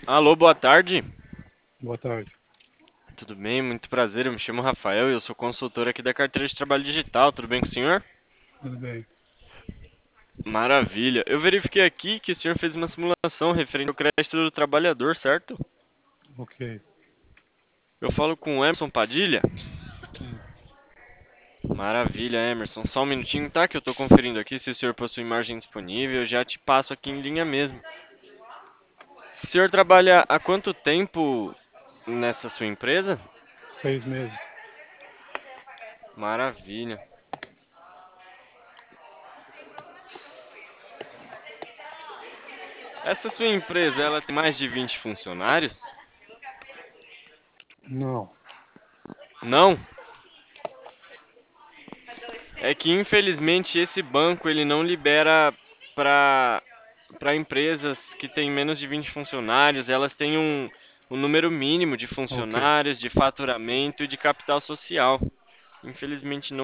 Alô, boa tarde. Boa tarde. Tudo bem? Muito prazer. Eu me chamo Rafael e eu sou consultor aqui da carteira de trabalho digital. Tudo bem com o senhor? Tudo bem? Maravilha. Eu verifiquei aqui que o senhor fez uma simulação referente ao crédito do trabalhador, certo? Ok. Eu falo com o Emerson Padilha. Sim. Maravilha, Emerson. Só um minutinho, tá? Que eu tô conferindo aqui se o senhor possui margem disponível. Eu já te passo aqui em linha mesmo. O senhor trabalha há quanto tempo nessa sua empresa? 6 meses. Maravilha. Essa sua empresa, ela tem mais de 20 funcionários? Não. Não? É que infelizmente esse banco ele não libera para empresas que têm menos de 20 funcionários, elas têm um número mínimo de Ok. funcionários, de faturamento e de capital social. Infelizmente não